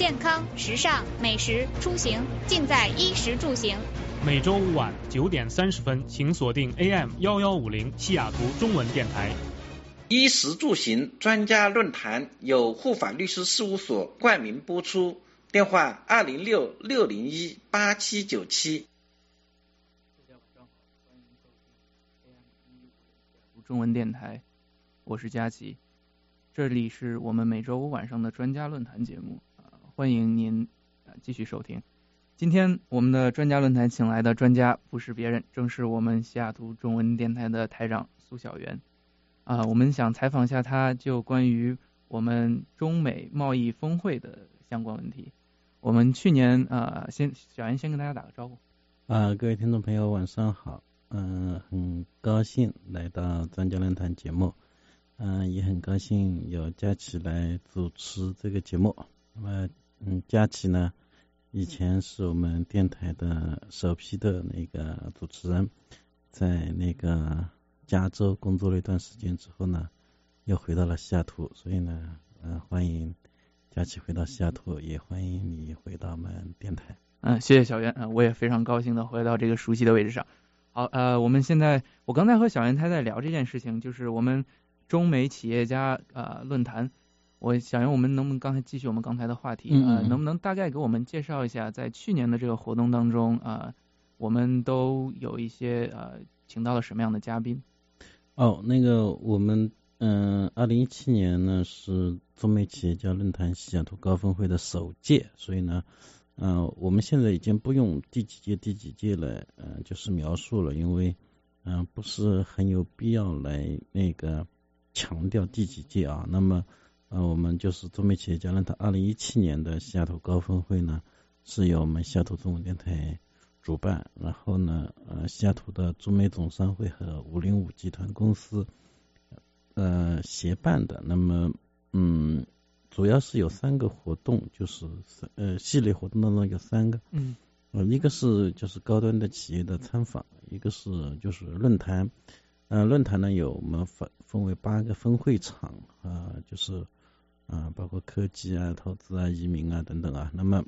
健康、时尚、美食、出行，尽在衣食住行。 每周五晚9点30分，请锁定 AM1150西雅图中文电台。 衣食住行专家论坛由护法律师事务所冠名播出，电话206-601-8797。 大家晚上好，欢迎收听 AM1150中文电台，我是佳琪，这里是我们每周五晚上的专家论坛节目，欢迎您继续收听。今天我们的专家论坛请来的专家不是别人，正是我们西雅图中文电台的台长苏小媛。我们想采访一下他，就关于我们中美贸易峰会的相关问题。我们去年小袁先跟大家打个招呼。 各位听众朋友晚上好，很高兴来到专家论坛节目，也很高兴有佳琪来主持这个节目。那么佳琪呢以前是我们电台的首批的那个主持人，在那个加州工作了一段时间之后呢，又回到了西雅图，所以呢欢迎佳琪回到西雅图，也欢迎你回到我们电台。 谢谢小袁，我也非常高兴的回到这个熟悉的位置上。好，我刚才和小袁他在聊这件事情，就是我们中美企业家论坛。小袁，我们能不能继续我们刚才的话题？能不能大概给我们介绍一下，在去年的这个活动当中，我们都有一些请到了什么样的嘉宾？ 那个我们2017年呢是中美企业家论坛西雅图高峰会的首届，所以呢我们现在已经不用第几届来就是描述了，因为不是很有必要来那个强调第几届啊。那么我们就是中美企业家论坛2017年的西雅图高峰会呢，是由我们西雅图中文电台主办，然后呢西雅图的中美总商会和505集团公司协办的。那么主要是有3个活动，就是系列活动当中有3个，一个是就是高端的企业的参访，一个是就是论坛，论坛呢我们分为8个分会场，就是包括科技投资移民等等那么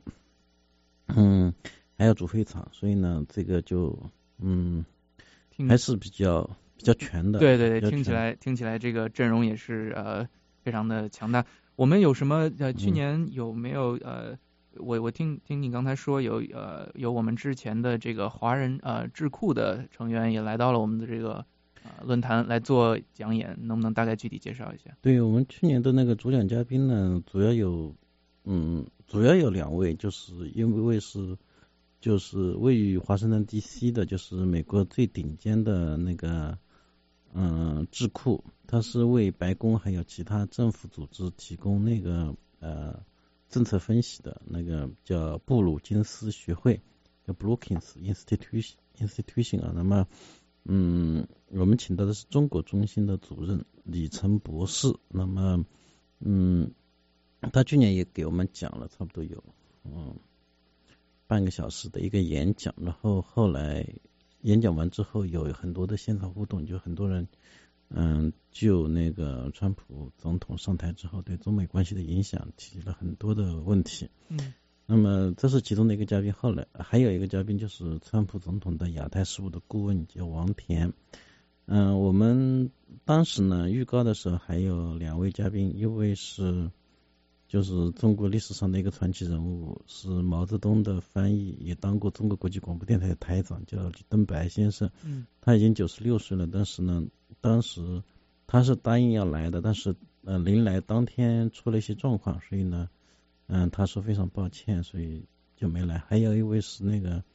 还有主会场，所以呢这个就还是比较全的。 对，听起来这个阵容也是非常的强大。我们有什么去年有没有我听你刚才说有我们之前的这个华人智库的成员也来到了我们的这个论坛来做讲演，能不能大概具体介绍一下？ 对，我们去年的那个主讲嘉宾呢，主要有2位，就是一位是就是位于华盛顿 DC 的，就是美国最顶尖的那个智库，它是为白宫还有其他政府组织提供那个政策分析的，那个叫布鲁金斯学会，叫 Brookings Institution 那么我们请到的是中国中心的主任李成博士。那么他去年也给我们讲了差不多有半个小时的一个演讲，然后后来演讲完之后有很多的现场互动，就很多人就那个川普总统上台之后对中美关系的影响提了很多的问题。那么这是其中的一个嘉宾，后来还有一个嘉宾就是川普总统的亚太事务的顾问，叫王田。我们当时呢预告的时候还有2位嘉宾，一位是就是中国历史上的一个传奇人物，是毛泽东的翻译，也当过中国国际广播电台的台长，叫李登白先生。他已经96岁了，但是呢当时他是答应要来的，但是临来当天出了一些状况，所以呢他说非常抱歉，所以就没来。还有一位是那个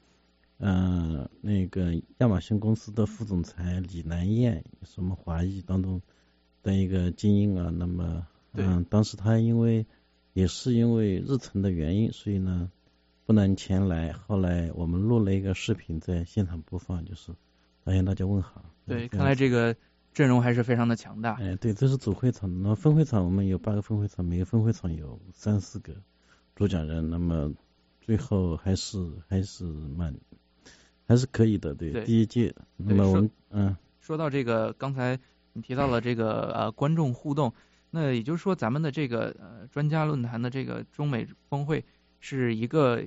亚马逊公司的副总裁李南燕，是我们华裔当中的一个精英那么当时他也是因为日程的原因，所以呢不能前来。后来我们录了一个视频在现场播放，就是向大家问好。 对，看来这个阵容还是非常的强大。 对，这是主会场。那分会场我们有8个分会场，每个分会场有3-4个主讲人，那么最后还是可以的。对，第一届。那么我们说到这个刚才你提到了这个观众互动， 那也就是说，咱们的这个专家论坛的这个中美峰会是一个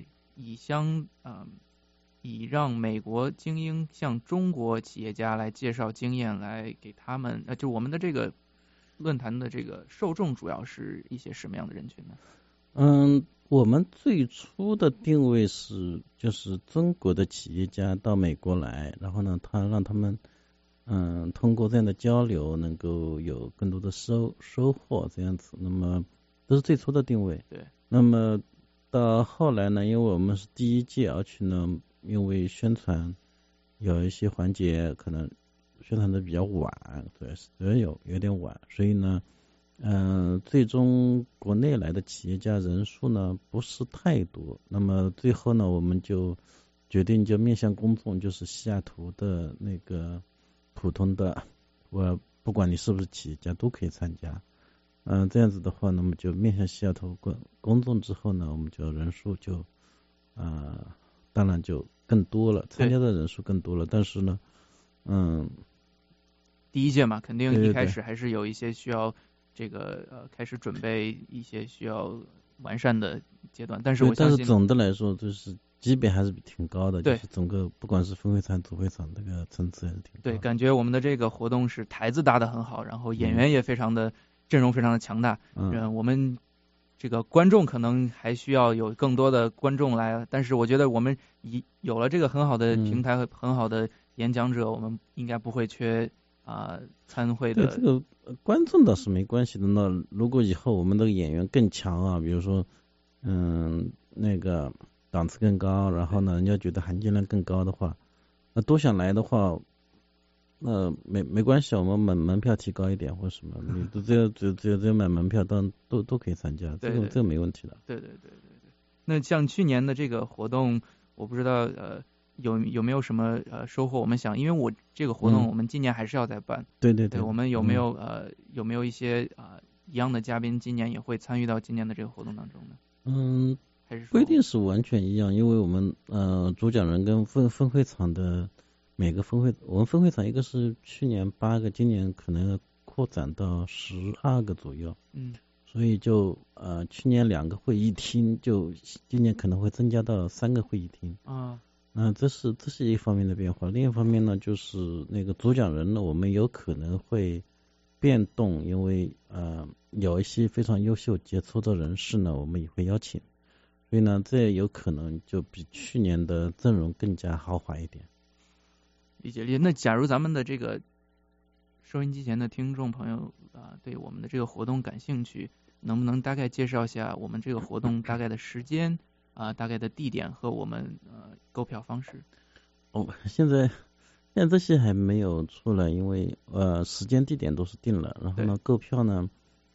以让美国精英向中国企业家来介绍经验，来给他们就我们的这个论坛的这个受众主要是一些什么样的人群呢？ 我们最初的定位就是中国的企业家到美国来，然后呢，让他们通过这样的交流能够有更多的收获这样子。那么这是最初的定位。 对。 那么到后来呢，因为我们是第一届，而且呢，因为宣传有一些环节可能宣传的比较晚，主要有点晚，所以呢最终国内来的企业家人数呢不是太多。那么最后呢，我们就决定就面向公众，就是西雅图的那个普通的，不管你是不是企业家都可以参加。这样子的话，那么就面向西雅图公众之后呢，我们就人数就当然就更多了，参加的人数更多了。但是呢第一届嘛，肯定一开始还是有一些需要这个开始准备一些需要完善的阶段，但是我相信， 但是总的来说就是级别还是挺高的， 对， 就是整个不管是分会场、主会场这个层次还是挺高的。 对，感觉我们的这个活动是台子搭得很好，然后演员也非常的阵容非常的强大。我们这个观众可能还需要有更多的观众来，但是我觉得我们有了这个很好的平台和很好的演讲者，我们应该不会缺参会的。 对，这个观众倒是没关系的。那如果以后我们的演员更强啊，比如说那个档次更高，然后呢人家觉得含金量更高的话，那都想来的话，那没关系，我们门票提高一点或什么，你只要买门票都可以参加，这个没问题的。 对。那像去年的这个活动，我不知道有没有什么收获？我们想，因为我这个活动我们今年还是要再办。 对， 我们有没有一些一样的嘉宾今年也会参与到今年的这个活动当中呢？还是说不一定是完全一样，因为我们主讲人跟分会场的每个分会，我们分会场一个是去年8个，今年可能扩展到12个左右。所以就去年2个会议厅，就今年可能会增加到3个会议厅。这是一方面的变化。另一方面呢，就是那个主讲人呢，我们有可能会变动，因为有一些非常优秀杰出的人士呢，我们也会邀请，所以呢，这有可能就比去年的阵容更加豪华一点。 理解。那假如咱们的这个收音机前的听众朋友对我们的这个活动感兴趣，能不能大概介绍一下我们这个活动大概的时间大概的地点和我们购票方式？ 现在这些还没有出来，因为时间地点都是定了，然后呢购票呢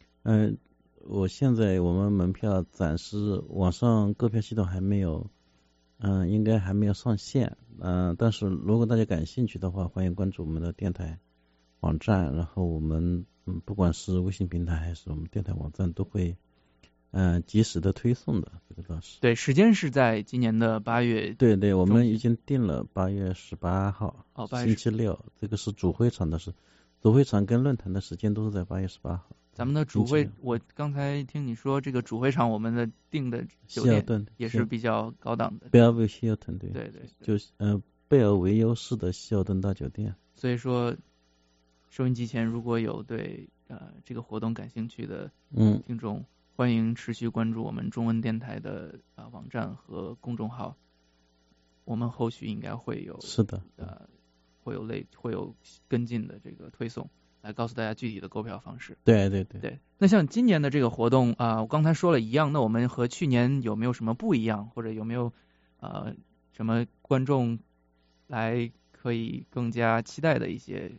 我们门票暂时网上购票系统还没有应该还没有上线。但是如果大家感兴趣的话，欢迎关注我们的电台网站，然后我们不管是微信平台还是我们电台网站都会及时的推送的，这个倒是。 对，时间是在今年的8月。 对，我们已经定了8月18号，星期六，这个是主会场的主会场跟论坛的时间都是在8月18号。 咱们的主会，我刚才听你说这个主会场，我们的定的酒店也是比较高档的。 贝尔维希尔顿， 对， 就是贝尔维尤市的希尔顿大酒店。 所以说，收音机前如果有对这个活动感兴趣的听众，欢迎持续关注我们中文电台的网站和公众号，我们后续应该会有会有跟进的这个推送，来告诉大家具体的购票方式。 对。 那像今年的这个活动我刚才说了一样，那我们和去年有没有什么不一样，或者有没有什么观众来可以更加期待的一些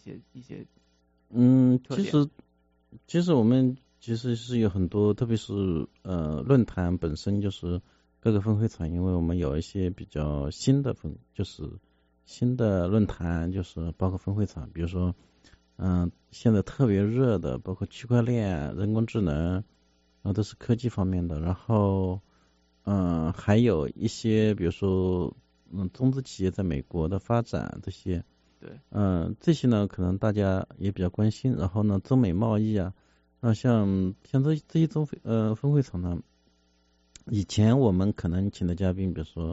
特点？ 其实我们其实是有很多，特别是论坛本身就是各个分会场，因为我们有一些比较新的论坛，就是包括分会场，比如说现在特别热的，包括区块链、人工智能，都是科技方面的。然后还有一些比如说中资企业在美国的发展，这些对这些呢可能大家也比较关心。然后呢，中美贸易像这一种分会场呢，以前我们可能请的嘉宾，比如说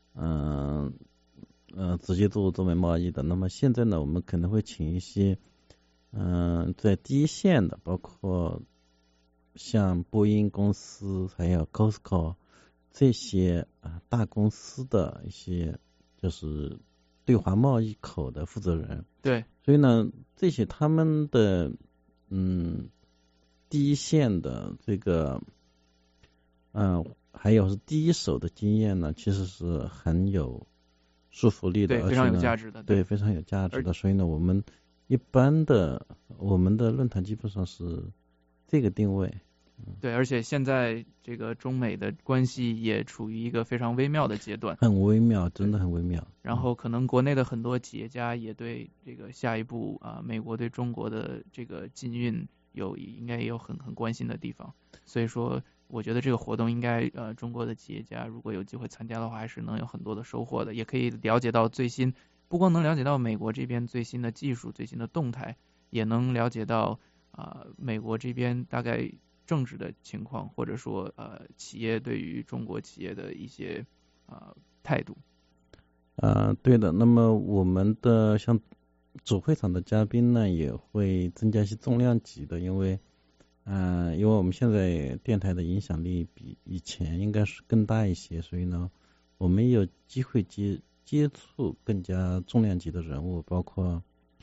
直接做中美贸易的，那么现在呢，我们可能会请一些在第一线的，包括像波音公司还有 Costco 这些大公司的一些就是对华贸易口的负责人。 对， 所以呢，这些他们的第一线的这个还有是第一手的经验呢，其实是很有说服力的， 对，非常有价值的， 对，非常有价值的。所以呢，我们一般的我们的论坛基本上是这个定位。 对，而且现在这个中美的关系也处于一个非常微妙的阶段， 很微妙，真的很微妙。 然后可能国内的很多企业家也对这个下一步美国对中国的这个禁运应该也有很关心的地方，所以说我觉得这个活动应该中国的企业家如果有机会参加的话，还是能有很多的收获的，也可以了解到最新，不光能了解到美国这边最新的技术、最新的动态，也能了解到美国这边大概政治的情况，或者说企业对于中国企业的一些态度。 对的。那么我们的像主会场的嘉宾呢，也会增加一些重量级的，因为我们现在电台的影响力比以前应该是更大一些，所以呢，我们有机会接触更加重量级的人物，包括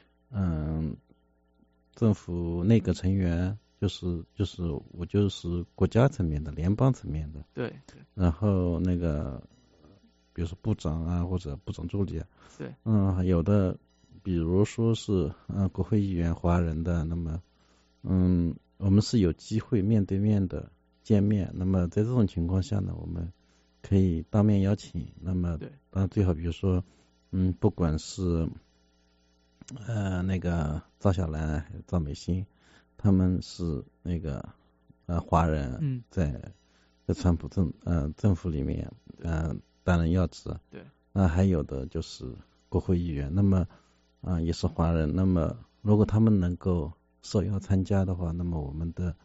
政府内阁成员。我就是国家层面的、联邦层面的， 对， 然后那个比如说部长啊或者部长助理啊， 对， 有的比如说是国会议员华人的，那么我们是有机会面对面的见面，那么在这种情况下呢，我们可以当面邀请，那么当然最好比如说不管是那个赵小兰还是赵美心，他们是那个华人，在川普政府里面担任要职， 对， 还有的就是国会议员，那么也是华人，那么如果他们能够受邀参加的话，那么我们的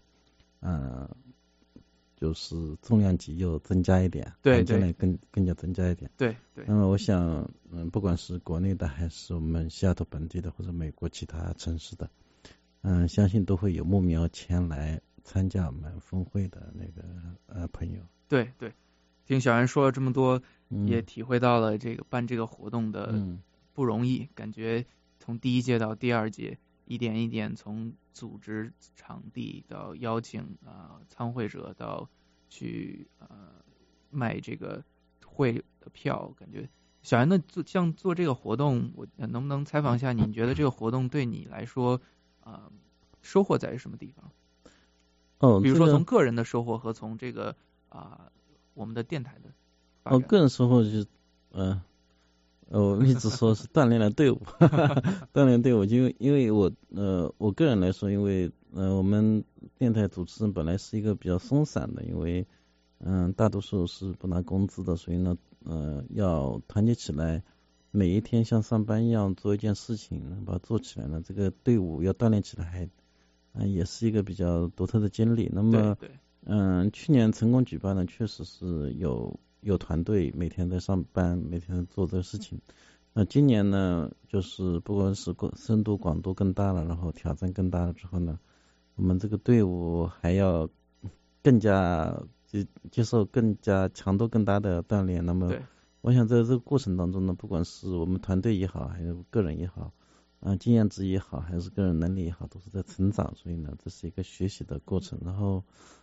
就是重量级又增加一点， 对， 更加增加一点， 对。 那么我想不管是国内的还是我们西雅图本地的或者美国其他城市的，相信都会有慕名而前来参加我们峰会的那个朋友。 对，听小袁说了这么多，也体会到了这个办这个活动的不容易，感觉从第一届到第二届，一点一点从组织场地到邀请参会者到去卖这个会的票，感觉小袁的像做这个活动，我能不能采访一下，你觉得这个活动对你来说收获在于什么地方？比如说从个人的收获和从这个我们的电台的发展。 个人收获就是我一直说是锻炼了队伍，锻炼队伍，因为我个人来说，因为我们电台主持人本来是一个比较松散的，因为大多数是不拿工资的，所以呢要团结起来，每一天像上班一样做一件事情，把它做起来呢，这个队伍要锻炼起来也是一个比较独特的经历。那么去年成功举办呢，确实是有团队每天在上班，每天做这个事情。今年呢，就是不管是深度广度更大了，然后挑战更大了之后呢，我们这个队伍还要更加接受更加强度更大的锻炼。那么我想在这个过程当中呢，不管是我们团队也好，还有个人也好，经验值也好，还是个人能力也好，都是在成长，所以呢，这是一个学习的过程。然后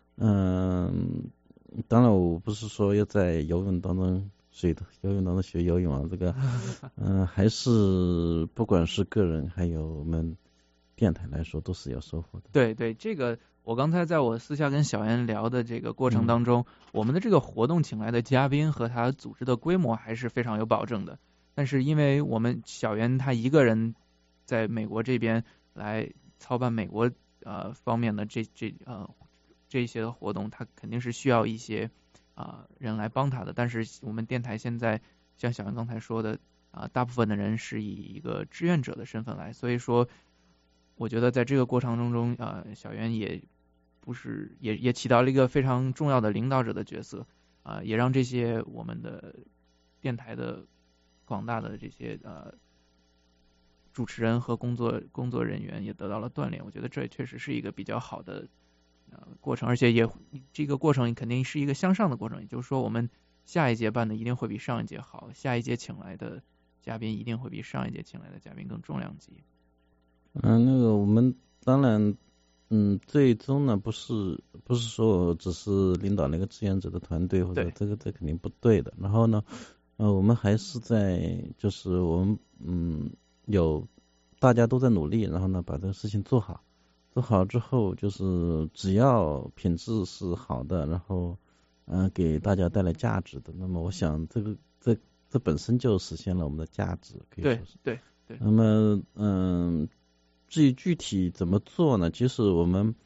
当然我不是说要在游泳当中学游泳啊，这个还是不管是个人还有我们电台来说都是有收获的。 对，这个我刚才在我私下跟小袁聊的这个过程当中，我们的这个活动请来的嘉宾和他组织的规模还是非常有保证的，但是因为我们小袁他一个人在美国这边来操办美国方面的这些的活动，他肯定是需要一些人来帮他的，但是我们电台现在像小袁刚才说的大部分的人是以一个志愿者的身份来，所以说我觉得在这个过程当中小袁也不是也起到了一个非常重要的领导者的角色也让这些我们的电台的广大的这些主持人和工作人员也得到了锻炼。我觉得这确实是一个比较好的过程，而且这个过程肯定是一个向上的过程，也就是说我们下一届办的一定会比上一届好，下一届请来的嘉宾一定会比上一届请来的嘉宾更重量级。 那个我们当然最终呢不是说只是领导那个志愿者的团队，或者这肯定不对的。然后呢我们还是在就是我们有大家都在努力，然后呢把这个事情做好之后，就是只要品质是好的，然后给大家带来价值的，那么我想这本身就实现了我们的价值，可以说是对。 那么至于具体怎么做呢？其实我们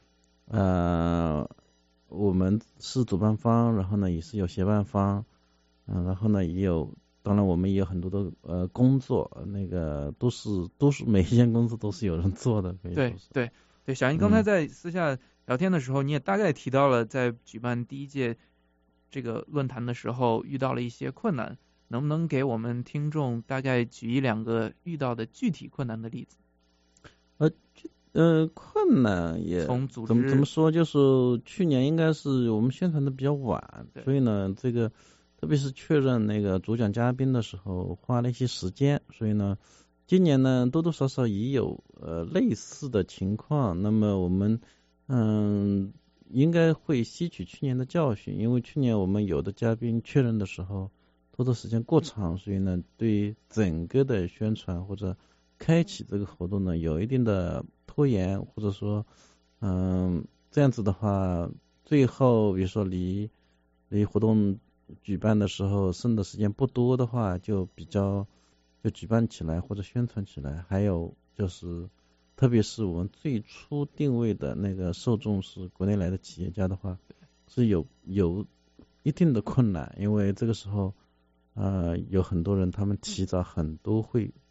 是主办方，然后呢也是有协办方，然后呢当然我们也有很多的工作，那个都是每一件工作都是有人做的，可以说是。 对，小英刚才在私下聊天的时候，你也大概提到了在举办第一届这个论坛的时候遇到了一些困难，能不能给我们听众大概举一两个遇到的具体困难的例子？ 困难也从组织怎么说，就是去年应该是我们宣传的比较晚，所以呢这个特别是确认那个主讲嘉宾的时候花了一些时间，所以呢今年呢多多少少也有类似的情况。那么我们应该会吸取去年的教训，因为去年我们有的嘉宾确认的时候拖的时间过长，所以呢对整个的宣传或者开启这个活动呢有一定的拖延，或者说这样子的话，最后比如说离活动举办的时候剩的时间不多的话，就举办起来或者宣传起来，还有就是特别是我们最初定位的那个受众是国内来的企业家的话，是有一定的困难，因为这个时候有很多人他们提早很多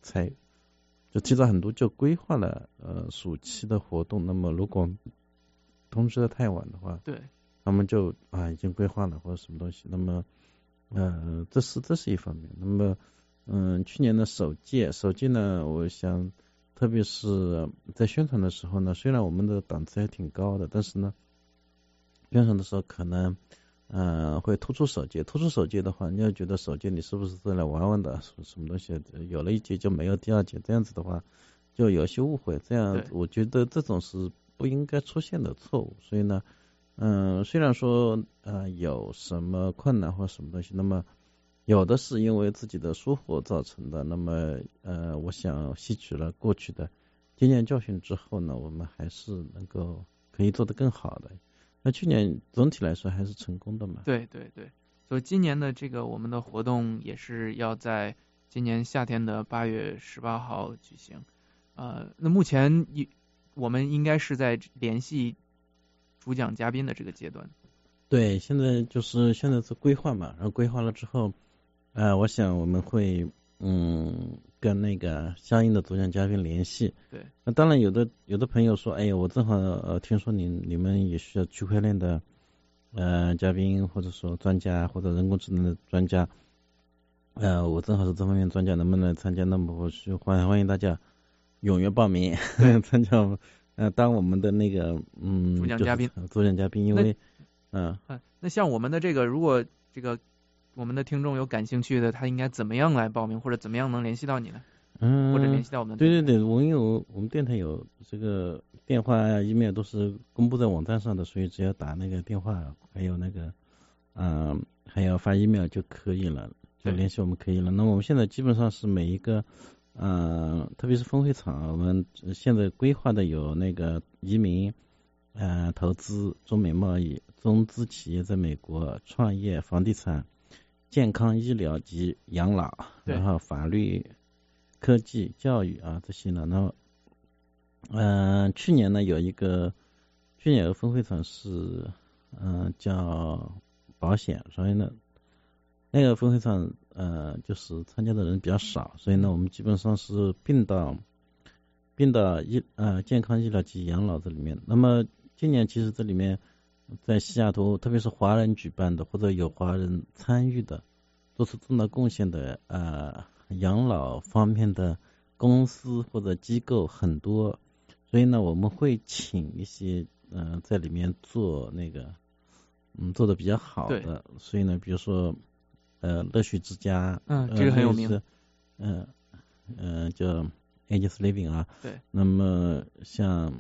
就规划了暑期的活动，那么如果通知的太晚的话， 对， 他们就已经规划了或者什么东西，那么这是一方面。那么去年的首届呢，我想特别是在宣传的时候呢，虽然我们的档次还挺高的，但是呢宣传的时候可能会突出首届的话，你要觉得首届你是不是在来玩玩的，什么东西有了一届就没有第二届，这样子的话就有些误会，这样我觉得这种是不应该出现的错误。所以呢虽然说有什么困难或什么东西，那么有的是因为自己的疏忽造成的，那么我想吸取了过去的经验教训之后呢，我们还是能够可以做得更好的。那去年总体来说还是成功的嘛。 对，所以今年的这个我们的活动也是要在今年夏天的8月18号举行。那目前我们应该是在联系主讲嘉宾的这个阶段。 对，现在是规划嘛，然后规划了之后我想我们会跟那个相应的主讲嘉宾联系。 对， 那当然有的朋友说，我正好听说你们也需要区块链的嘉宾，或者说专家或者人工智能的专家，我正好是这方面专家，能不能来参加？那么我是欢迎大家踊跃报名参加当我们的那个主讲嘉宾， 主讲嘉宾，因为那像我们的这个，如果这个我们的听众有感兴趣的，他应该怎么样来报名，或者怎么样能联系到你呢？或者联系到我们的电台？ 对，我们电台有这个电话、email 都是公布在网站上的，所以只要打那个电话，还有那个还要发 email 就可以了，就联系我们可以了。那么我们现在基本上是每一个特别是分会场，我们现在规划的有那个移民、投资、中美贸易、中资企业在美国创业、房地产、健康医疗及养老，然后法律、科技、教育这些呢。那么去年有一个分会场是叫保险，所以呢那个分会场就是参加的人比较少，所以呢我们基本上是并到健康医疗及养老这里面。那么今年其实这里面在西雅图，特别是华人举办的或者有华人参与的，做出重大贡献的养老方面的公司或者机构很多，所以呢我们会请一些在里面做那个做的比较好的，所以呢比如说乐趣之家， 这个很有名， 叫 Aegis Living 啊， 对， 那么像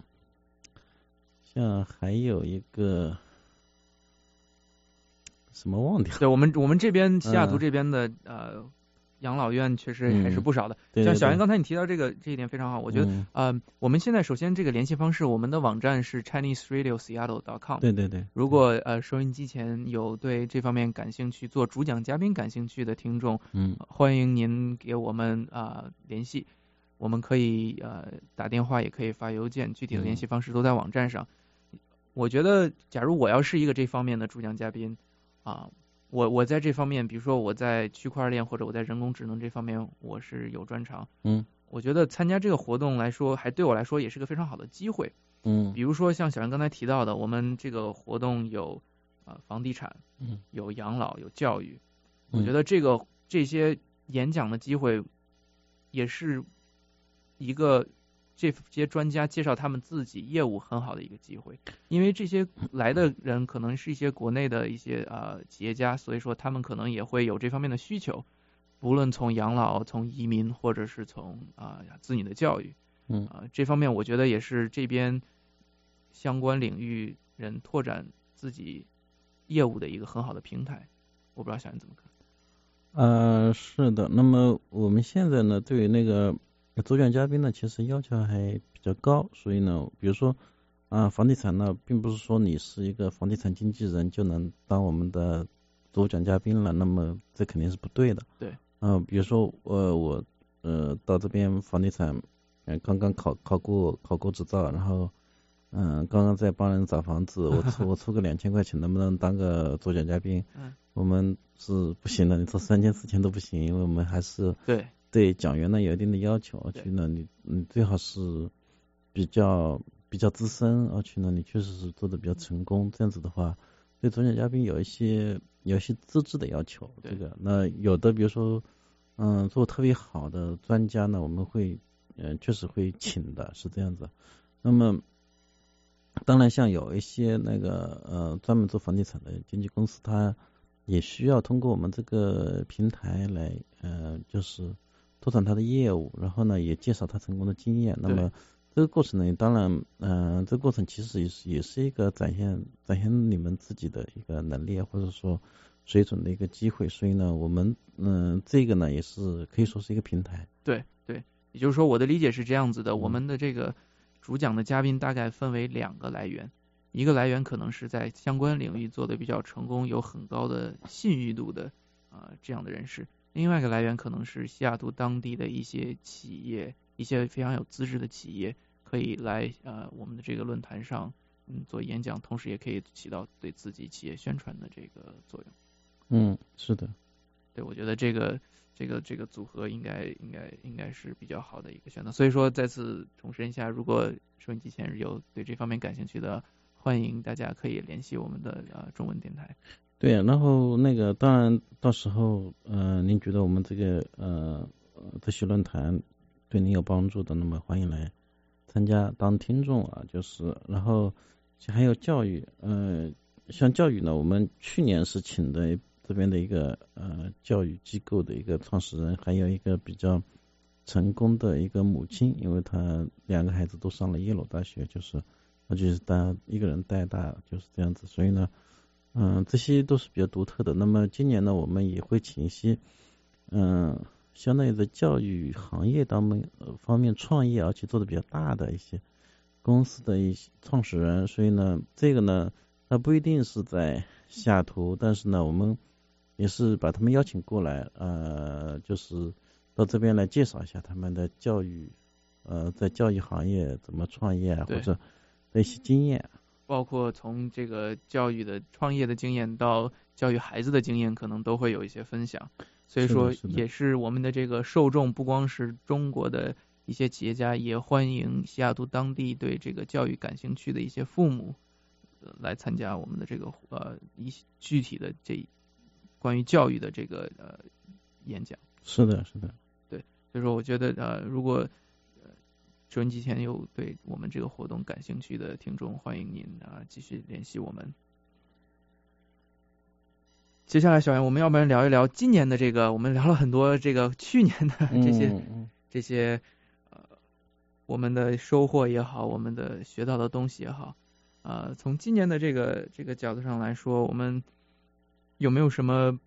还有一个什么忘掉， 对，我们这边西雅图这边的养老院确实还是不少的。 对， 像小袁刚才你提到这一点非常好，我觉得我们现在首先这个联系方式，我们的网站是 ChineseRadioSeattle.com。 对。 如果收音机前有对这方面感兴趣、做主讲嘉宾感兴趣的听众，欢迎您给我们联系，我们可以打电话，也可以发邮件，具体的联系方式都在网站上。我觉得，假如我要是一个这方面的主讲嘉宾我在这方面，比如说我在区块链或者我在人工智能这方面，我是有专长。我觉得参加这个活动来说，对我来说也是个非常好的机会。比如说像小袁刚才提到的，我们这个活动有房地产，有养老，有教育。我觉得这些演讲的机会，也是一个这些专家介绍他们自己业务很好的一个机会，因为这些来的人可能是一些国内的一些企业家，所以说他们可能也会有这方面的需求，不论从养老、从移民，或者是从子女的教育，这方面我觉得也是这边相关领域人拓展自己业务的一个很好的平台。我不知道小袁怎么看？ 是的，那么我们现在呢，对于那个主讲嘉宾呢，其实要求还比较高，所以呢，比如说房地产呢，并不是说你是一个房地产经纪人就能当我们的主讲嘉宾了，那么这肯定是不对的。 对。 比如说我到这边房地产刚刚考过执照，然后刚刚在帮人找房子，我出个2000块钱，能不能当个主讲嘉宾？我们是不行的，你做3000、4000都不行，因为我们还是对讲员呢有一定的要求，而且呢你最好是比较资深，而且呢你确实是做的比较成功，这样子的话对主讲嘉宾有一些资质的要求。这个那有的比如说做特别好的专家呢，我们会确实会请的，是这样子。那么当然像有一些那个专门做房地产的经纪公司，它也需要通过我们这个平台来就是拓展他的业务，然后呢也介绍他成功的经验。那么这个过程呢，当然这个过程其实也是一个展现你们自己的一个能力或者说水准的一个机会。所以呢我们这个呢也是可以说是一个平台。 对，也就是说我的理解是这样子的，我们的这个主讲的嘉宾大概分为2个来源，一个来源可能是在相关领域做的比较成功，有很高的信誉度的这样的人士，另外一个来源可能是西雅图当地的一些企业，一些非常有资质的企业，可以来我们的这个论坛上做演讲，同时也可以起到对自己企业宣传的这个作用。 是的。 对，我觉得这个组合应该是比较好的一个选择。所以说再次重申一下，如果收音机前有对这方面感兴趣的，欢迎大家可以联系我们的中文电台。 对，然后那个当然到时候您觉得我们这个这些论坛对您有帮助的，那么欢迎来参加当听众就是然后还有教育像教育呢，我们去年是请的这边的一个教育机构的一个创始人，还有一个比较成功的一个母亲，因为她2个孩子都上了耶鲁大学，就是一个人带大，就是这样子。所以呢这些都是比较独特的。那么今年呢我们也会请一些相当于在教育行业方面创业而且做的比较大的一些公司的一些创始人，所以呢这个呢它不一定是在西雅图，但是呢我们也是把他们邀请过来就是到这边来介绍一下他们的教育在教育行业怎么创业或者的一些经验， 包括从这个教育的创业的经验到教育孩子的经验，可能都会有一些分享。所以说也是我们的这个受众不光是中国的一些企业家，也欢迎西雅图当地对这个教育感兴趣的一些父母来参加我们的这个具体的关于教育的这个演讲。 是的， 对，所以说我觉得如果收音机前有对我们这个活动感兴趣的听众，欢迎您继续联系我们。接下来小袁，我们要不然聊一聊今年的这个，我们聊了很多这个去年的这些我们的收获也好，我们的学到的东西也好，从今年的这个角度上来说，我们有没有什么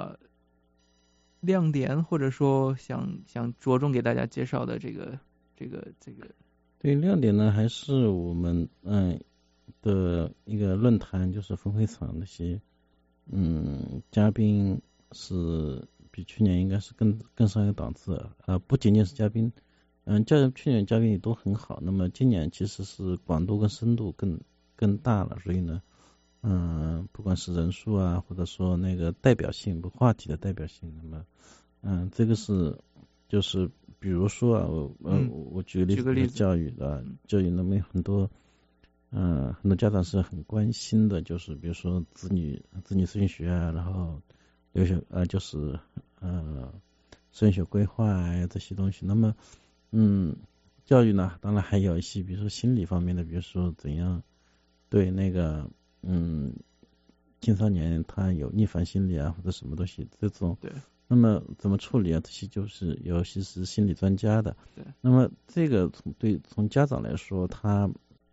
亮点，或者说想着重给大家介绍的这个？ 对，亮点呢还是我们的一个论坛，就是分会场那些嘉宾是比去年应该是更上一个档次，不仅仅是嘉宾，去年嘉宾也都很好，那么今年其实是广度跟深度更大了，所以呢不管是人数啊，或者说那个代表性，话题的代表性，那么这个是就是比如说我举个例子，教育，那么很多家长是很关心的，就是比如说子女升学啊，然后留学就是升学规划啊这些东西。那么教育呢，当然还有一些比如说心理方面的，比如说怎样对那个青少年他有逆反心理啊，或者什么东西这种。对。那么怎么处理啊？这些就是尤其是心理专家的。对。那么这个从家长来说，他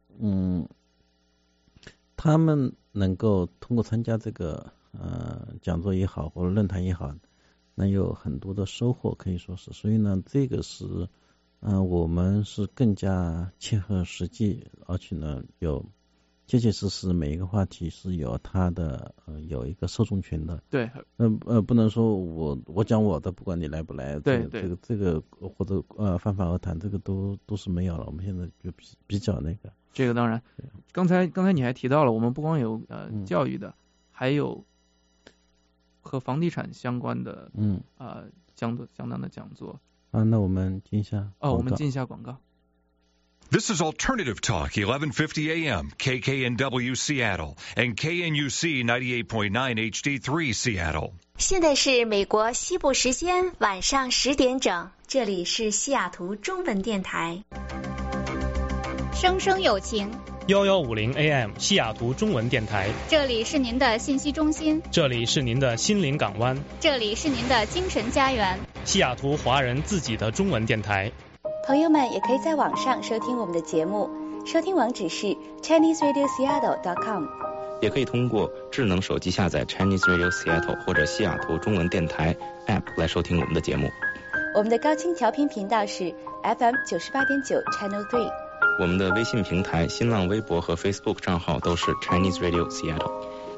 们能够通过参加这个讲座也好，或者论坛也好，那有很多的收获，可以说是。所以呢，这个是我们是更加切合实际，而且呢有切切实实每一个话题是有它的有一个受众群的。对。不能说我讲我的，不管你来不来。对。这个或者泛泛而谈，这个都是没有了。我们现在就比较那个。 这个当然，刚才你还提到了，我们不光有教育的，还有和房地产相关的相当的讲座。 那我们进一下广告。 This is Alternative Talk, 1150 AM, KKNW Seattle, and KNUC 98.9 HD3 Seattle. 现在是美国西部时间晚上10点整，这里是西雅图中文电台。 声声有情 1150 AM 西雅图中文电台， 这里是您的信息中心， 这里是您的心灵港湾， 这里是您的精神家园， 西雅图华人自己的中文电台。 朋友们也可以在网上收听我们的节目，收听网址是 ChineseRadioSeattle.com， 也可以通过智能手机下载 Chinese Radio Seattle 或者西雅图中文电台 App 来收听我们的节目。 我们的高清调频频道是 FM 98.9 Channel 3。 我们的微信平台、新浪微博和 Facebook 账号都是 Chinese Radio Seattle。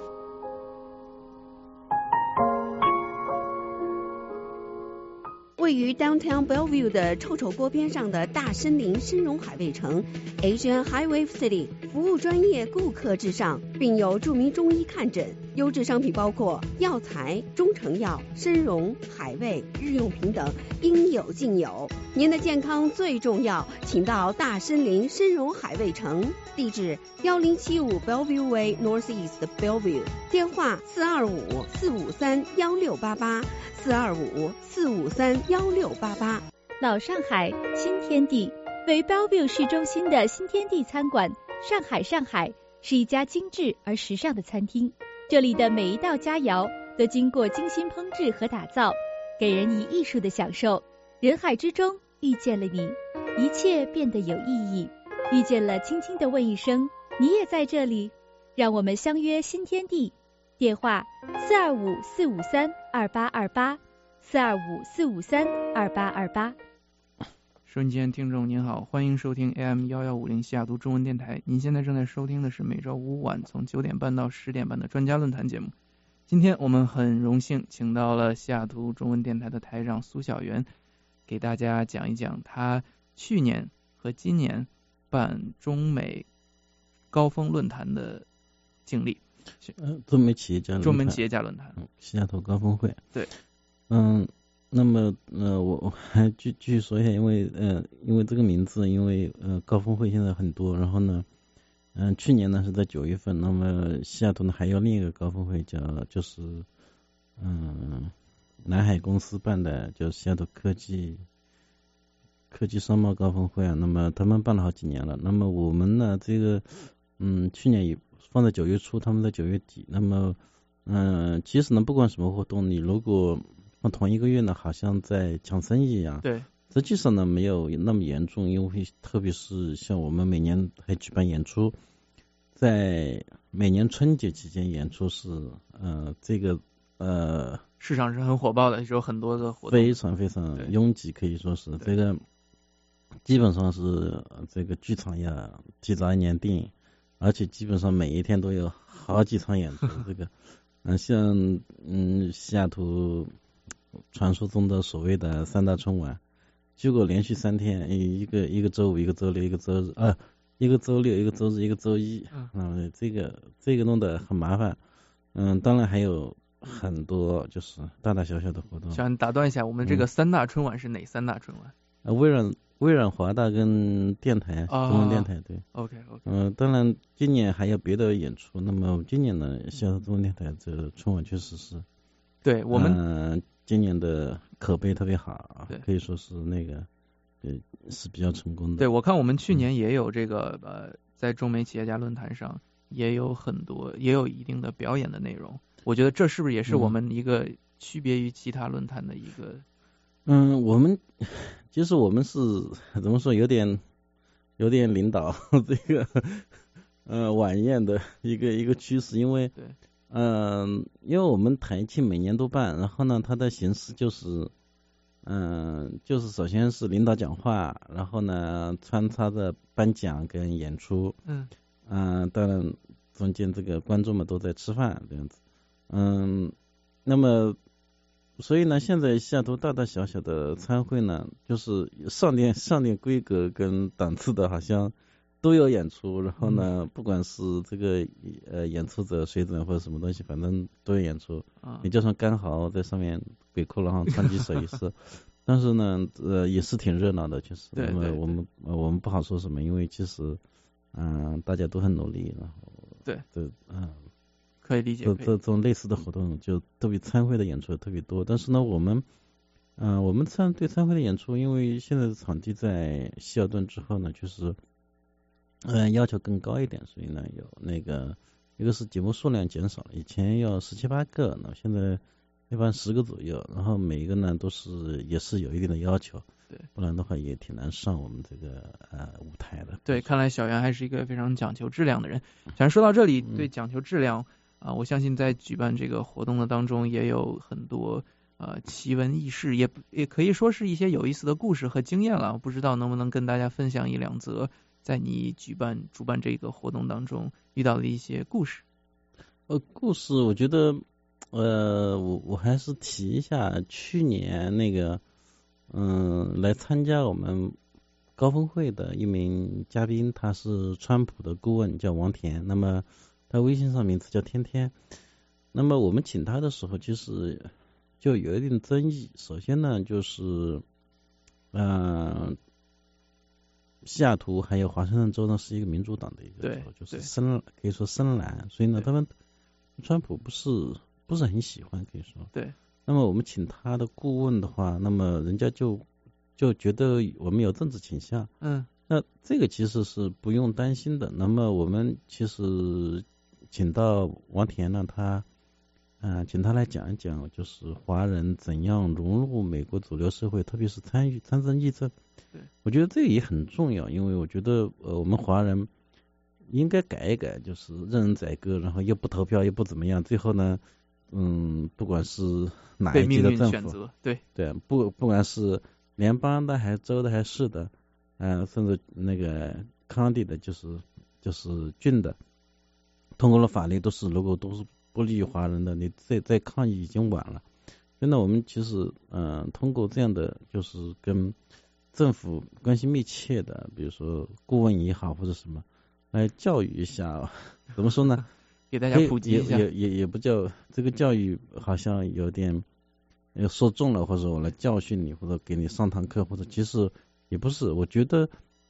位于 Downtown Bellevue 的臭臭锅边上的大森林深融海味城 Asian Highway City， 服务专业，顾客至上，并有著名中医看诊。优质商品包括药材、中成药、参茸、海味、日用品等，应有尽有。您的健康最重要，请到大森林深融海味城，地址1075 Bellevue Way Northeast Bellevue， 电话425-453-1688 425-453-1688。 老上海新天地，位于 Bellevue 市中心的新天地餐馆上海是一家精致而时尚的餐厅，这里的每一道佳肴都经过精心烹制和打造，给人以艺术的享受。人海之中遇见了你，一切变得有意义。遇见了，轻轻地问一声，你也在这里，让我们相约新天地。电话425-453-2828 425-453-2828。 收音机前听众您好，欢迎收听 AM1150 西雅图中文电台。您现在正在收听的是每周五晚从9点半到10点半的专家论坛节目。今天我们很荣幸请到了西雅图中文电台的台长苏小媛，给大家讲一讲他去年和今年办中美高峰论坛的经历。 中美企业家论坛， 西雅图高峰会。 对。 那么我还继续说一下，因为这个名字，因为高峰会现在很多，然后呢去年呢是在9月份，那么西雅图呢还有另一个高峰会就是南海公司办的，就是西雅图科技商贸高峰会啊。那么他们办了好几年了，那么我们呢这个去年也放在9月初，他们在9月底。那么其实呢不管什么活动，你如果放同一个月呢，好像在抢生意啊。 对。 实际上呢没有那么严重，因为特别是像我们每年还举办演出，在每年春节期间演出是这个市场是很火爆的，有很多的活动， 非常非常拥挤，可以说是这个基本上是这个剧场要提早1年订，而且基本上每一天都有好几场演出。这个像西雅图传说中的所谓的3大春晚，结果连续3天，一个周五，一个周六，一个周日一个周六，一个周日，一个周一，这个弄得很麻烦。当然还有很多就是大大小小的活动。 想打断一下，我们这个3大春晚是哪3大春晚？ 微软、华大跟电台，中文电台，对。 OK。 当然今年还有别的演出。那么今年呢，西雅图中文电台这个春晚确实是， 对我们今年的口碑特别好， 对， 可以说是那个是比较成功的。 对，我看我们去年也有这个在中美企业家论坛上也有一定的表演的内容。我觉得这是不是也是我们一个区别于其他论坛的一个？ 其实我们是怎么说，有点领导这个晚宴的一个趋势，因为因为我们台庆每年都办，然后呢它的形式就是首先是领导讲话，然后呢穿插着颁奖跟演出，当然中间这个观众们都在吃饭这样子。那么所以呢，现在西雅图大大小小的餐会呢，就是上点规格跟档次的，好像都有演出。然后呢，不管是这个演出者水准或者什么东西，反正都有演出。你就算干嚎在上面鬼哭狼嚎唱几首也是。但是呢，也是挺热闹的，确实。 对。 那么我们不好说什么，因为其实大家都很努力，然后对， 可以理解。这种类似的活动，就特别餐会的演出特别多。但是呢，我们对餐会的演出，因为现在的场地在希尔顿之后呢，就是要求更高一点，所以呢有那个一个是节目数量减少了，以前要17、18个，那现在一般10个左右，然后每一个呢也是有一定的要求， 对， 不然的话也挺难上我们这个舞台的。 对，看来小袁还是一个非常讲求质量的人。小袁说到这里，对讲求质量我相信在举办这个活动的当中也有很多奇闻异事，也可以说是一些有意思的故事和经验了。我不知道能不能跟大家分享1-2则在你主办这个活动当中遇到的一些故事。 故事我觉得我还是提一下去年那个来参加我们高峰会的一名嘉宾，他是川普的顾问，叫王田，那么他微信上名字叫天天。那么我们请他的时候其实就有一定争议。首先呢就是西雅图还有华盛顿州呢是一个民主党的一个州，就是可以说深蓝，所以呢他们川普不是很喜欢，可以说。 对。 那么我们请他的顾问的话，那么人家就觉得我们有政治倾向。那这个其实是不用担心的。那么我们其实请到王田呢，请他来讲一讲，就是华人怎样融入美国主流社会，特别是参政议政。 对， 我觉得这个也很重要，因为我觉得我们华人应该改一改，就是任人宰割，然后又不投票又不怎么样，最后呢，不管是哪一级的政府， 对， 不管是联邦的还是州的还是市的，甚至那个county的，就是郡的，通过了法律如果都是不利于华人的，你再抗议已经晚了。所以呢，我们其实通过这样的就是跟政府关系密切的，比如说顾问也好或者什么，来教育一下，怎么说呢？ 给大家普及一下， 也不叫这个教育，好像有点说重了，或者我来教训你，或者给你上堂课，或者其实也不是。我觉得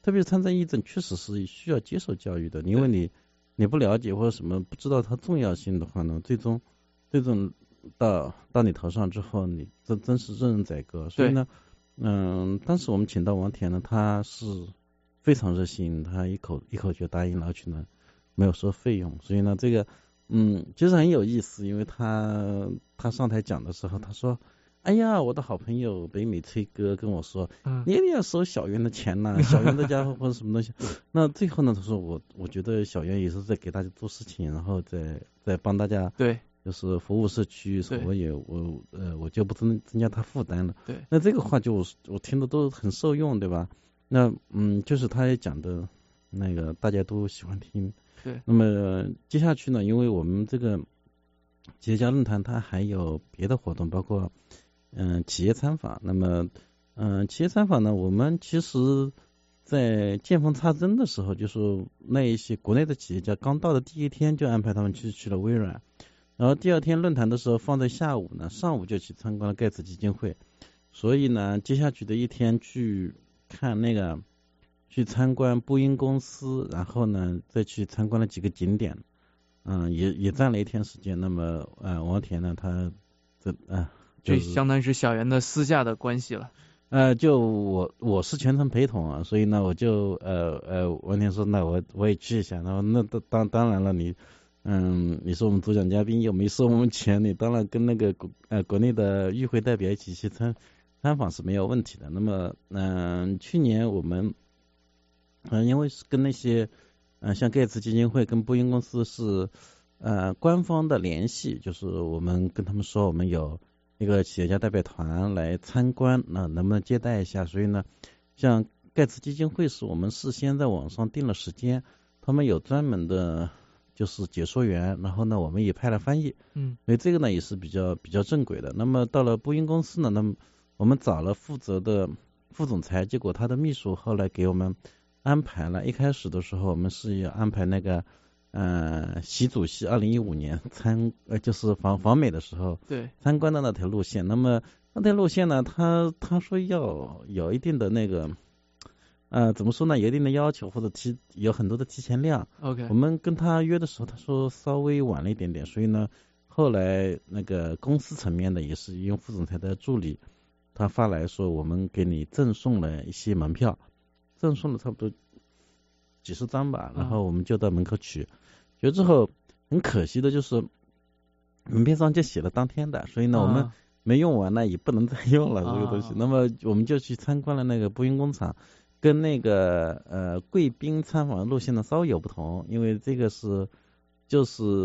特别是参战义诊确实是需要接受教育的，因为你不了解或者什么不知道它重要性的话呢，最终到你头上之后，你真是任人宰割。所以呢，当时我们请到王田呢，他是非常热心，他一口就答应了，而且呢没有收费用。所以呢，这个其实很有意思，因为他上台讲的时候，他说：“哎呀，我的好朋友北美崔哥跟我说，你一定要收小袁的钱呐，小袁的家伙或者什么东西。”那最后呢，他说我觉得小袁也是在给大家做事情，然后再帮大家， 对， 就是服务社区，我就不增加他负担了。 对， 那这个话就我听的都很受用，对吧？那就是他也讲的那个大家都喜欢听。 对， 那么接下去呢，因为我们这个企业家论坛它还有别的活动，包括企业参访。那么企业参访呢，我们其实在见缝插针的时候，就是那一些国内的企业家刚到的第一天就安排他们去了微软，然后第二天论坛的时候放在下午呢，上午就去参观了盖茨基金会。所以呢，接下去的一天去看去参观波音公司，然后呢再去参观了几个景点，也占了一天时间。那么王田呢，他这相当于是小袁的私下的关系了。 就我是全程陪同啊，所以呢我就王田说那我也去一下，然后那当然了，你是我们主讲嘉宾又没收我们钱，你当然跟那个国内的与会代表一起去参访是没有问题的。那么去年我们因为是跟那些像盖茨基金会跟波音公司是官方的联系，就是我们跟他们说我们有一个企业家代表团来参观，那能不能接待一下？所以呢，像盖茨基金会是我们事先在网上订了时间，他们有专门的就是解说员，然后呢我们也派了翻译，所以这个呢也是比较正轨的。那么到了波音公司呢，那么我们找了负责的副总裁，结果他的秘书后来给我们安排了，一开始的时候我们是要安排那个习主席2015年就是访美的时候对参观的那条路线。那么那条路线呢，他说要有一定的那个怎么说呢，有一定的要求，或者有很多的提前量。 OK， 我们跟他约的时候，他说稍微晚了一点点，所以呢，后来那个公司层面的也是用副总裁的助理，他发来说我们给你赠送了一些门票，赠送了差不多几十张吧，然后我们就到门口取之后，很可惜的就是门票上就写了当天的，所以呢我们没用完呢也不能再用了这个东西。那么我们就去参观了那个波音工厂，跟那个贵宾参访路线呢稍微有不同，因为这个就是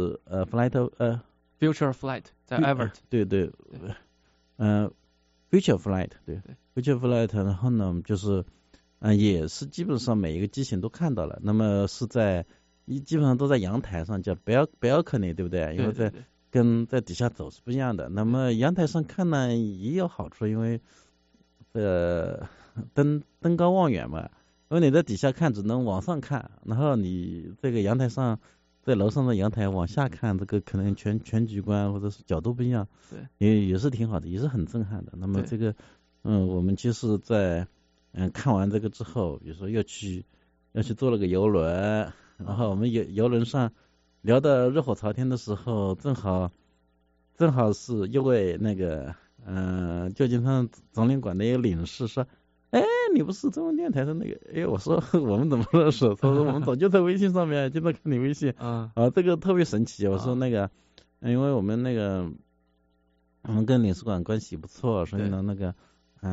Future Flight 在 Everett， 对Future Flight 对 Future Flight， 然后呢就是也是基本上每一个机型都看到了，那么是基本上都在阳台上，叫 balcony 对不对？因为跟在底下走是不一样的。那么阳台上看呢也有好处，因为登高望远嘛，因为你在底下看只能往上看，然后你这个阳台上在楼上的阳台往下看，这个可能全局观或者是角度不一样， 对， 也是挺好的，也是很震撼的。那么这个我们其实在看完这个之后，比如说要去坐了个游轮，然后我们游轮上聊到热火朝天的时候，正好是因为那个旧金山总领馆的一个领事说，你不是中文电台的那个？我说我们怎么认识？他说我们早就在微信上面，经常看你微信。这个特别神奇。我说那个，因为我们跟领事馆关系不错，所以呢那个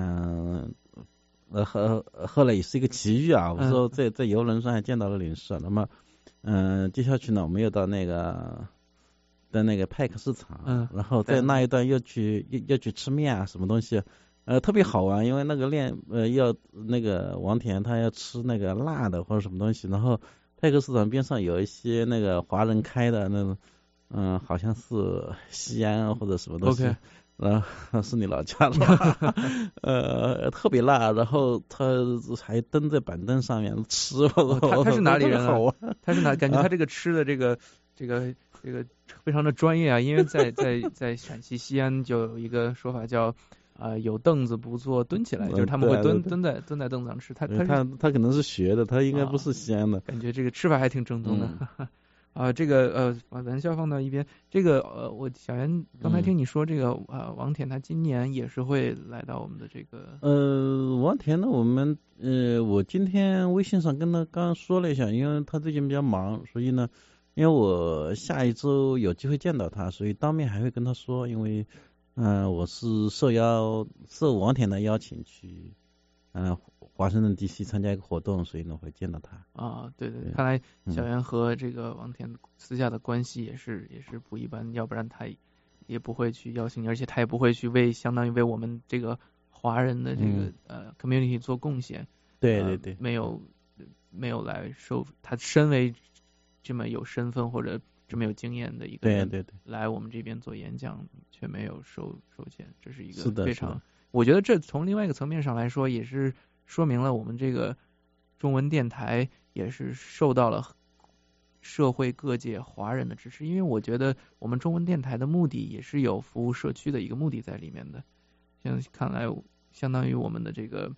后来也是一个奇遇啊。我说在游轮上还见到了领事。那么接下去呢，我们又到那个派克市场，然后在那一段又去吃面啊，什么东西。特别好玩，因为那个要那个王田他要吃那个辣的或者什么东西，然后派克市场边上有一些那个华人开的那种，好像是西安或者什么东西，然后是你老家的，特别辣，然后他还蹬在板凳上面吃。 他是哪里人啊？他是感觉他这个吃的这个非常的专业啊，因为在陕西西安就有一个说法叫有凳子不坐蹲起来，就是他们会蹲在凳子上吃。他可能是学的，他应该不是西安的。 感觉这个吃法还挺正宗的。这个把玩笑放到一边。这个我小袁刚才听你说这个王田他今年也是会来到我们的这个。 王田呢，我今天微信上跟他刚刚说了一下，因为他最近比较忙，所以呢，因为我下一周有机会见到他，所以当面还会跟他说，因为我是受王田的邀请去华盛顿 DC 参加一个活动，所以呢会见到他。 对，看来小袁和这个王田私下的关系也是不一般，要不然他也不会去邀请你，而且他也不会去相当于为我们这个华人的这个community 做贡献。 对， 没有来他身为这么有身份或者这么有经验的一个人， 对， 来我们这边做演讲却没有收钱，这是一个非常，我觉得这从另外一个层面上来说，也是说明了我们这个中文电台也是受到了社会各界华人的支持，因为我觉得我们中文电台的目的也是有服务社区的一个目的在里面的。现在看来，相当于我们的这个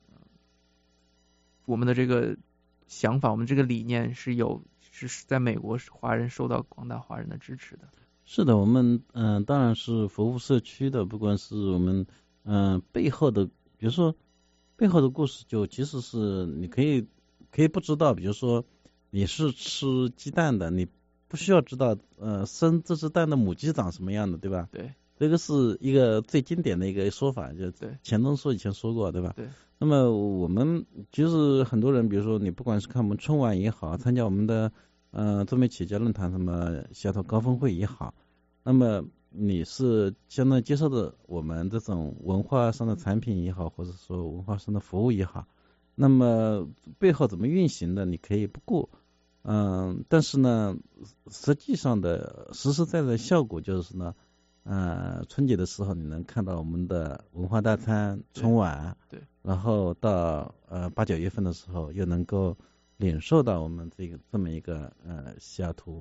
想法，我们这个理念是在美国华人受到广大华人的支持的。 是的，我们当然是服务社区的，不管是我们背后的，比如说背后的故事，就其实是你可以不知道，比如说你是吃鸡蛋的，你不需要知道生这只蛋的母鸡长什么样的，对吧？ 对， 这个是一个最经典的一个说法，就钱钟书以前说过，对吧？ 对。 那么我们其实很多人，比如说你不管是看我们春晚也好，参加我们的中美企业家论坛什么西雅图高峰会也好，那么你是相当于接受的我们这种文化上的产品也好，或者说文化上的服务也好，那么背后怎么运行的你可以不顾，但是呢，实际上的实实在在的效果就是呢，春节的时候你能看到我们的文化大餐、春晚， 对， 然后到8、9月份的时候又能够领受到我们这么一个西雅图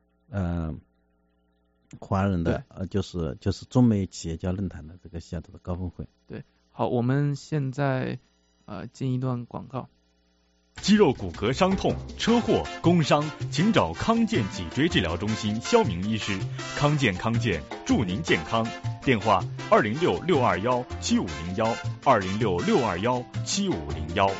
华人的就是中美企业家论坛的这个西雅图的高峰会。 对，好，我们现在进一段广告。 肌肉骨骼伤痛、车祸、工伤，请找康健脊椎治疗中心肖明医师。康健，祝您健康。电话206-621-7501 206-621-7501。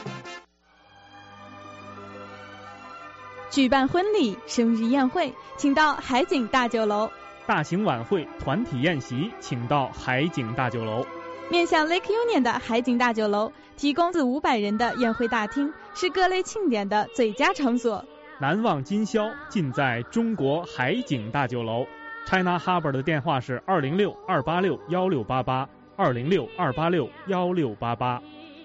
举办婚礼、生日宴会，请到海景大酒楼。 大型晚会、团体宴席，请到海景大酒楼。 面向 Lake Union 的海景大酒楼提供400-500人的宴会大厅，是各类庆典的最佳场所。 难忘今宵尽在中国海景大酒楼。China Harbor 的电话是206-286-1688 206-286-1688。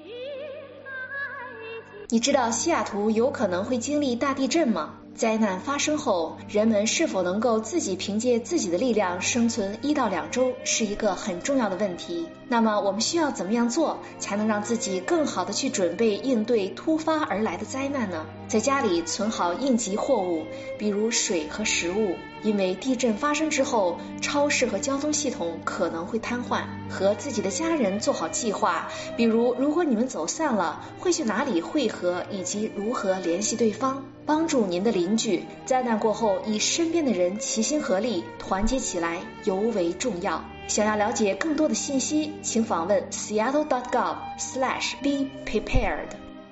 你知道西雅图有可能会经历大地震吗？灾难发生后，人们是否能够自己凭借自己的力量生存1到2周，是一个很重要的问题。那么我们需要怎么样做，才能让自己更好的去准备应对突发而来的灾难呢？在家里存好应急货物，比如水和食物，因为地震发生之后，超市和交通系统可能会瘫痪。和自己的家人做好计划，比如如果你们走散了，会去哪里汇合，以及如何联系对方。帮助您的邻居，灾难过后与身边的人齐心合力，团结起来尤为重要。想要了解更多的信息，请访问 seattle.gov/be-prepared。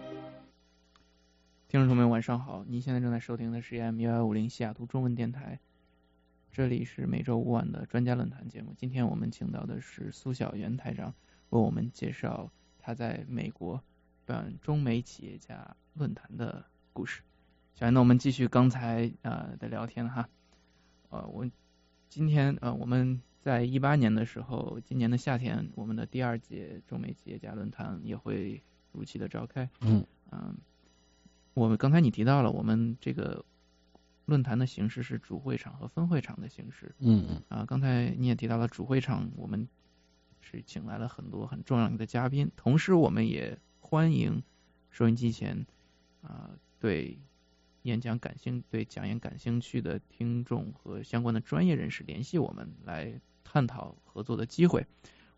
听众朋友们晚上好，您现在正在收听的是 AM1150 西雅图中文电台，这里是每周5晚的专家论坛节目。今天我们请到的是苏小元台长，为我们介绍他在美国办中美企业家论坛的故事。小袁，那我们继续刚才的聊天哈。今天我们在18年的时候，今年的夏天，我们的第2届中美企业家论坛也会如期的召开。我们刚才你提到了我们这个论坛的形式是主会场和分会场的形式。刚才你也提到了主会场，我们是请来了很多很重要的嘉宾，同时我们也欢迎收音机前对讲演感兴趣的听众和相关的专业人士联系我们，来探讨合作的机会。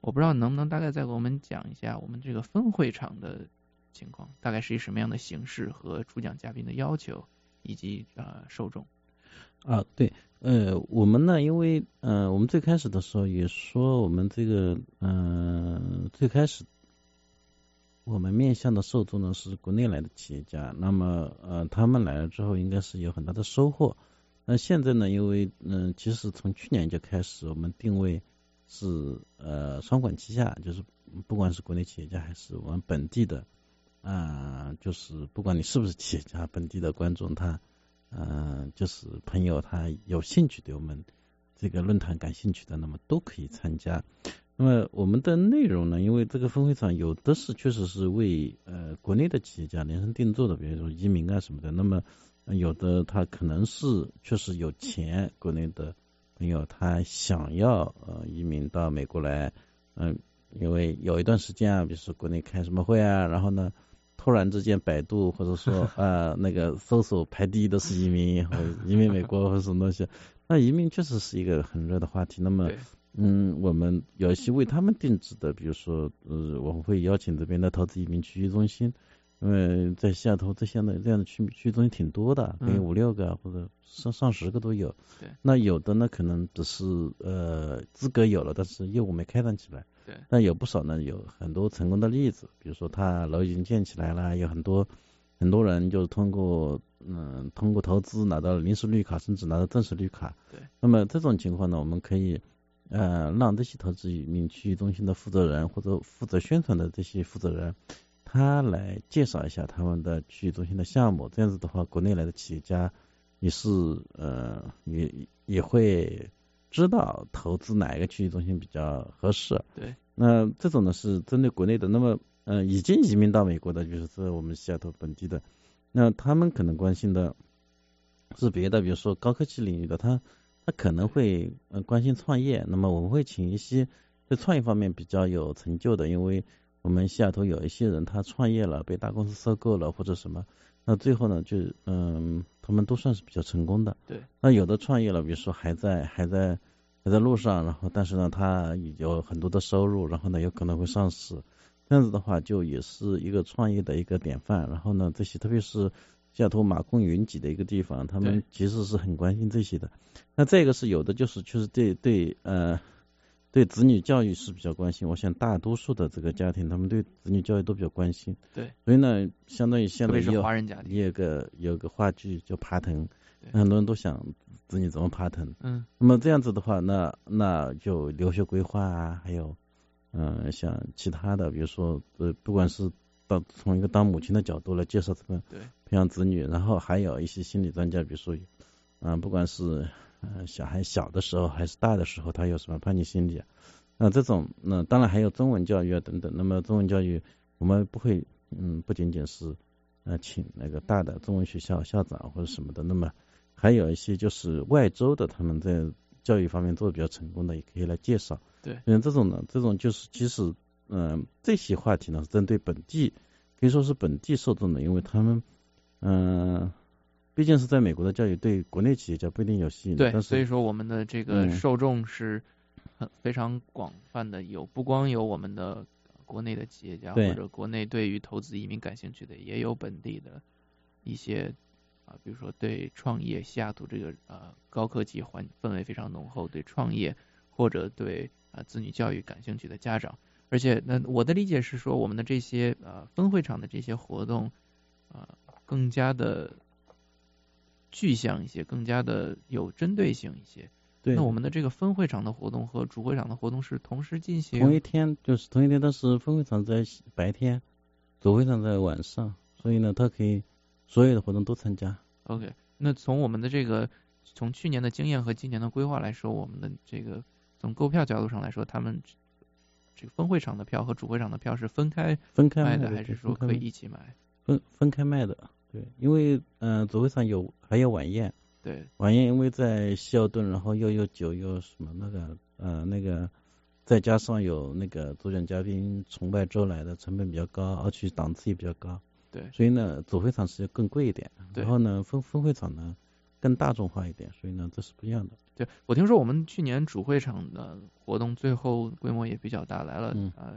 我不知道能不能大概再给我们讲一下我们这个分会场的情况，大概是一什么样的形式和主讲嘉宾的要求以及受众。 对，我们呢，因为我们最开始的时候也说我们这个最开始我们面向的受众呢是国内来的企业家，那么他们来了之后应该是有很大的收获。那现在呢，因为其实从去年就开始我们定位是双管齐下，就是不管是国内企业家还是我们本地的就是不管你是不是企业家，本地的观众他就是朋友他有兴趣对我们这个论坛感兴趣的，那么都可以参加。那么我们的内容呢，因为这个分会场有的是确实是为国内的企业家量身定做的，比如说移民什么的，那么有的他可能是确实有钱，国内的朋友他想要移民到美国来，因为有一段时间比如说国内开什么会然后呢突然之间百度或者说那个搜索排第一的是移民或者移民美国或者什么东西，那移民确实是一个很热的话题。那么我们有一些为他们定制的，比如说我们会邀请这边的投资移民区域中心，因为在西雅图这样的区域中心挺多的，可以5-6个或者上10个都有。 对， 那有的呢可能只是资格有了，但是业务没开展起来。 对， 但有不少呢，有很多成功的例子，比如说他楼已经建起来了，有很多人就是通过投资拿到了临时绿卡，甚至拿到正式绿卡。 对， 那么这种情况呢，我们可以让这些投资移民区域中心的负责人或者负责宣传的这些负责人，他来介绍一下他们的区域中心的项目。这样子的话，国内来的企业家也是也会知道投资哪一个区域中心比较合适。 对， 那这种呢是针对国内的。那么已经移民到美国的，就是我们西雅图本地的，那他们可能关心的是别的，比如说高科技领域的，他可能会关心创业。那么我们会请一些在创业方面比较有成就的，因为我们西雅图有一些人他创业了，被大公司收购了或者什么，那最后呢就他们都算是比较成功的。 对， 那有的创业了，比如说还在路上，然后但是呢他有很多的收入，然后呢有可能会上市，这样子的话就也是一个创业的一个典范。然后呢这些特别是西雅图马空云集的一个地方，他们其实是很关心这些的。那这个是有的就是对子女教育是比较关心，我想大多数的这个家庭他们对子女教育都比较关心。 对， 所以呢相当于现在是华人家庭有个话剧叫爬藤，很多人都想子女怎么爬藤。那么这样子的话，那就留学规划还有像其他的，比如说不管是从一个当母亲的角度来介绍怎么培养子女，然后还有一些心理专家，比如说不管是小孩小的时候还是大的时候，他有什么叛逆心理这种当然还有中文教育等等。那么中文教育我们不会不仅仅是请那个大的中文学校校长或者什么的，那么还有一些就是外州的他们在教育方面做的比较成功的，也可以来介绍。 对， 这种就是其实这些话题呢是针对本地，可以说是本地受众的，因为他们毕竟是在美国的教育对国内企业家不一定有吸引力。 对，所以说我们的这个受众是非常广泛的，不光有我们的国内的企业家，或者国内对于投资移民感兴趣的，也有本地的一些比如说对创业，西雅图这个高科技氛围非常浓厚，对创业或者对子女教育感兴趣的家长。而且我的理解是说，我们的这些分会场的这些活动更加的具象一些，更加的有针对性一些。 对， 那我们的这个分会场的活动和主会场的活动是同时进行？ 同一天，但是分会场在白天，主会场在晚上，所以呢，他可以所有的活动都参加。 OK， 那从我们的这个从去年的经验和今年的规划来说，我们的这个从购票角度上来说，他们这个分会场的票和主会场的票是分开卖的，还是说可以一起买？ 分开卖的。对，因为主会场还有晚宴。 对， 晚宴因为在希尔顿，然后又有酒又什么那个再加上有那个主讲嘉宾从外州来的，成本比较高，而且档次也比较高。 对， 所以呢主会场是更贵一点。然后呢分会场呢更大众化一点，所以呢这是不一样的。 对，我听说我们去年主会场的活动最后规模也比较大，来了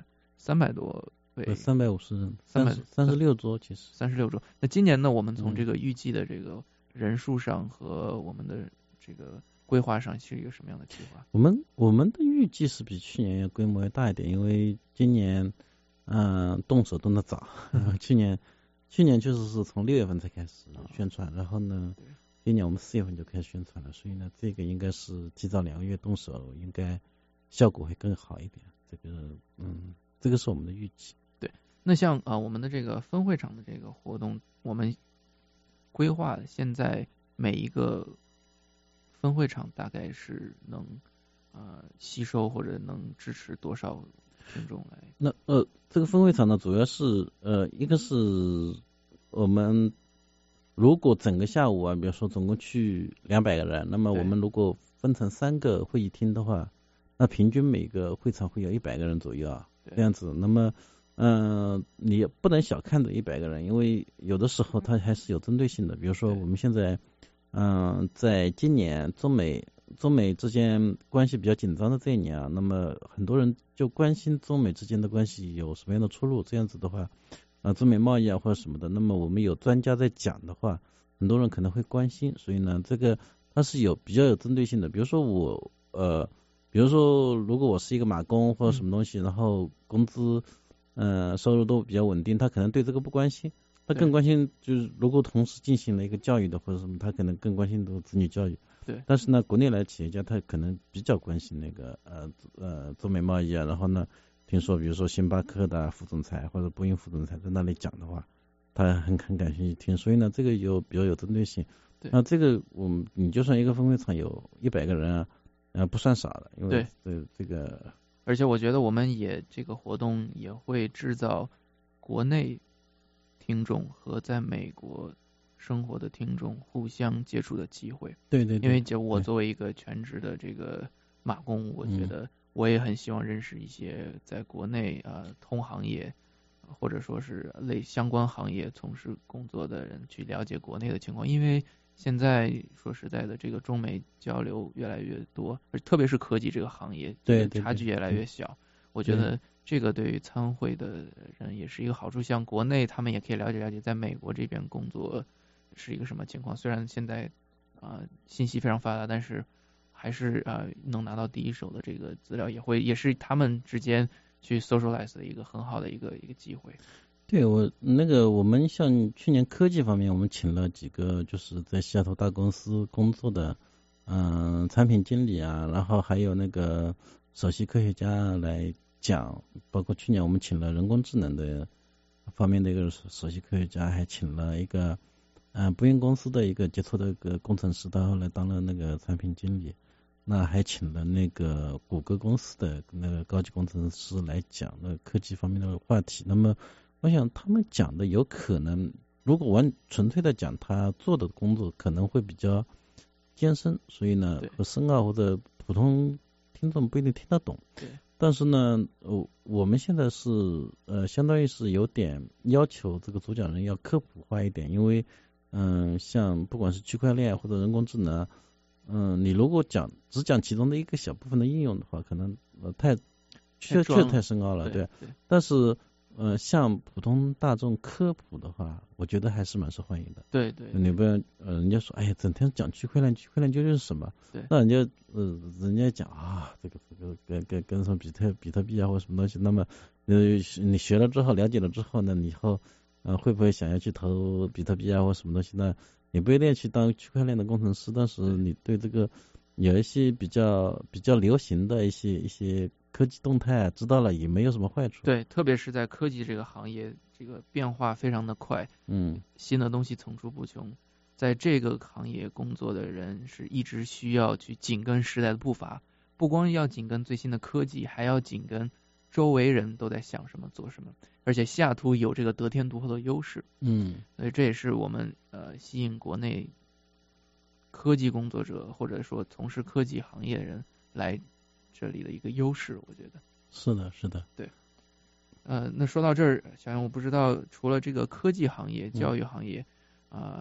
300多位 ，350人，36桌其实 ，36桌。那今年呢，我们从这个预计的这个人数上和我们的这个规划上是一个什么样的计划？ 我们的预计是比去年规模要大一点，因为今年动手动得早，去年确实是从6月份才开始宣传，然后呢，今年我们4月份就开始宣传了，所以呢，这个应该是提早2个月动手，应该效果会更好一点。这个是我们的预计。 对，那像我们的这个分会场的这个活动，我们规划现在每一个分会场大概是能吸收或者能支持多少听众来？ 那这个分会场呢，主要是一个是我们如果整个下午比如说总共去200个人，那么我们如果分成3个会议厅的话，那平均每个会场会有100个人左右这样子。那么你不能小看这100个人，因为有的时候它还是有针对性的。比如说我们现在在今年中美之间关系比较紧张的这一年那么很多人就关心中美之间的关系有什么样的出路。这样子的话中美贸易或者什么的，那么我们有专家在讲的话，很多人可能会关心，所以呢这个它是比较有针对性的。比如说如果我是一个码工或者什么东西，然后工资收入都比较稳定，他可能对这个不关心，他更关心就是如果同时进行了一个教育的或者什么，他可能更关心的子女教育。 对， 但是呢国内来企业家他可能比较关心那个中美贸易然后呢听说比如说星巴克的副总裁或者波音副总裁在那里讲的话，他很感兴趣听，所以呢这个比较有针对性。 对， 那这个你就算一个分会场有100个人不算少的，因为这个， 而且我觉得我们这个活动也会制造国内听众和在美国生活的听众互相接触的机会。 对， 因为我作为一个全职的这个码工，我觉得我也很希望认识一些在国内同行业或者说是相关行业从事工作的人，去了解国内的情况。因为现在说实在的，这个中美交流越来越多，特别是科技这个行业，差距越来越小。我觉得这个对于参会的人也是一个好处。像国内他们也可以了解在美国这边工作是一个什么情况。虽然现在信息非常发达，但是还是能拿到第一手的这个资料，也是他们之间去 socialize 的一个很好的一个机会。 对，我们像去年科技方面，我们请了几个就是在西雅图大公司工作的产品经理然后还有那个首席科学家来讲，包括去年我们请了人工智能的方面的一个首席科学家，还请了一个波音公司的一个杰出的一个工程师，他后来当了那个产品经理。那还请了那个谷歌公司的那个高级工程师来讲那科技方面的话题。那么我想他们讲的有可能，如果纯粹的讲他做的工作可能会比较艰深，所以呢和深奥或者普通听众不一定听得懂。 对， 但是呢我们现在是相当于是有点要求这个主讲人要科普化一点，因为像不管是区块链或者人工智能你如果只讲其中的一个小部分的应用的话，可能确实太深奥了。对，但是像普通大众科普的话，我觉得还是蛮受欢迎的。 对， 你不要人家说哎呀整天讲区块链究竟是什么？ 对， 那人家讲这个跟什么比特币或者什么东西，那么你学了之后了解了之后呢，你以后会不会想要去投比特币或什么东西呢？你不一定去当区块链的工程师，但是你对这个有一些比较流行的一些科技动态知道了也没有什么坏处。 对，特别是在科技这个行业，这个变化非常的快，新的东西层出不穷。在这个行业工作的人是一直需要去紧跟时代的步伐，不光要紧跟最新的科技，还要紧跟周围人都在想什么做什么。而且西雅图有这个得天独厚的优势，所以这也是我们吸引国内科技工作者或者说从事科技行业的人来这里的一个优势，我觉得是的。 对，那说到这儿，小杨，我不知道除了这个科技行业、教育行业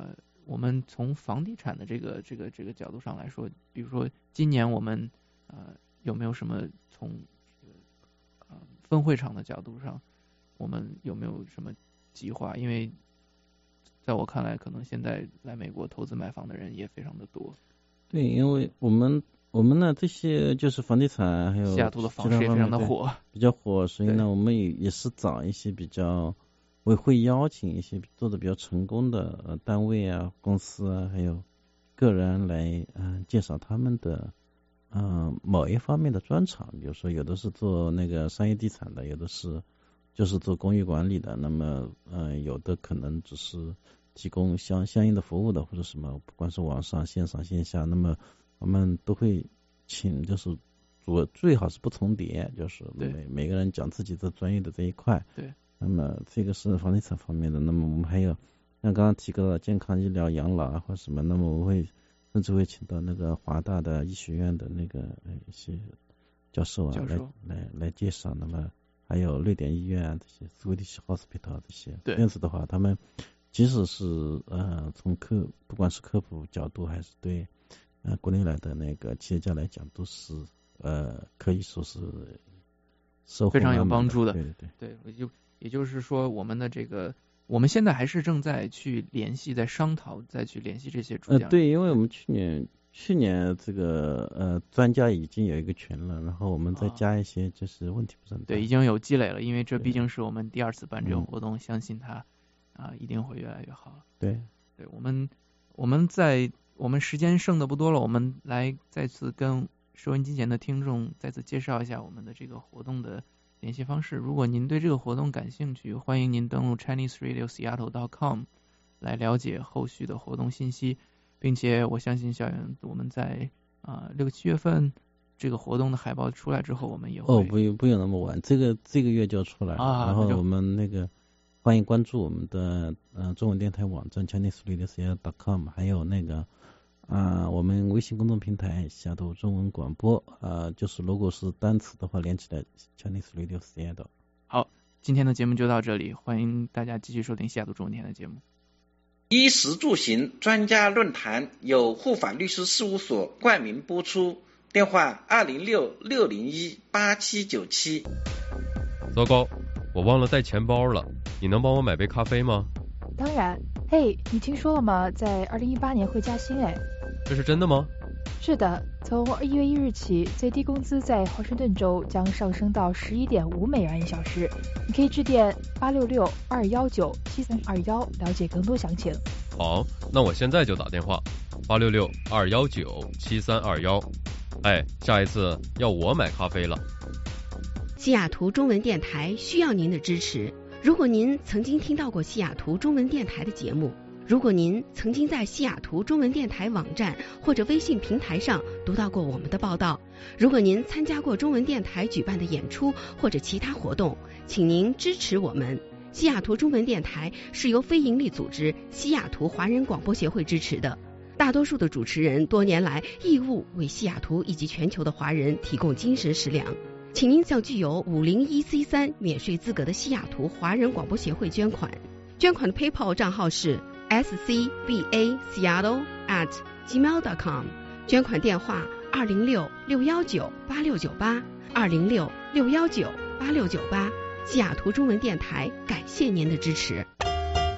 我们从房地产的这个角度上来说，比如说今年我们有没有什么从分会场的角度上，我们有没有什么计划？因为在我看来，可能现在来美国投资买房的人也非常的多。 对，因为我们呢这些就是房地产还有西雅图的房市也非常的火， 比较火，所以呢我们也是找一些比较，我会邀请一些做的比较成功的单位啊、公司啊，还有个人来介绍他们的某一方面的专长。比如说有的是做那个商业地产的，有的是就是做公寓管理的，那么有的可能只是提供相应的服务的，或者什么，不管是网上、线上、线下，那么我们都会请，就是最好是不重叠，就是每个人讲自己的专业的这一块。 对。 那么这个是房地产方面的，那么我们还有像刚刚提到的健康医疗、养老啊或什么，那么我会甚至会请到那个华大的医学院的那个一些教授啊来介绍。那么还有瑞典医院啊，这些 Swedish Hospital 这些，这样子的话，他们即使是从不管是科普角度还是对国内来的那个企业家来讲，都是可以说是收获非常有帮助的。 对， 也就是说，我们现在还是正在去联系，在商讨，再去联系这些主讲。 对，因为我们去年这个专家已经有一个群了，然后我们再加一些，就是问题不是很大。 对，已经有积累了，因为这毕竟是我们第2次办这种活动，相信它一定会越来越好。 对， 我们时间剩的不多了，我们来再次跟收音机前的听众再次介绍一下我们的这个活动的联系方式。如果您对这个活动感兴趣，欢迎您登录 ChineseRadioSeattle.com 来了解后续的活动信息，并且我相信小袁，我们在6、7月份这个活动的海报出来之后，我们也会不用那么晚，这个月就出来了。然后我们那个欢迎关注我们的中文电台网站 ChineseRadioSeattle.com， 还有那个我们微信公众平台西雅图中文广播，就是如果是单词的话连起来 Chinese Radio Seattle。 好，今天的节目就到这里，欢迎大家继续收听西雅图中文电台的节目。 衣食住行专家论坛由护法律师事务所冠名播出，电话206-601-8797。 糟糕，我忘了带钱包了，你能帮我买杯咖啡吗？ 当然。嘿，你听说了吗？在2018年会加薪哎。 这是真的吗？ 是的，从1月1日起，最低工资在华盛顿州将上升到$11.51小时。你可以致电866-219-7321了解更多详情。 好，那我现在就打电话866-219-7321。哎，下一次要我买咖啡了。 西雅图中文电台需要您的支持。如果您曾经听到过西雅图中文电台的节目，如果您曾经在西雅图中文电台网站或者微信平台上读到过我们的报道，如果您参加过中文电台举办的演出或者其他活动，请您支持我们。西雅图中文电台是由非营利组织西雅图华人广播协会支持的，大多数的主持人多年来义务为西雅图以及全球的华人提供精神食粮。请您向具有501C3免税资格的西雅图华人广播协会捐款，捐款的 PayPal 账号是 scbaseattle@gmail.com， 捐款电话206-619-8698 206-619-8698。西雅图中文电台感谢您的支持。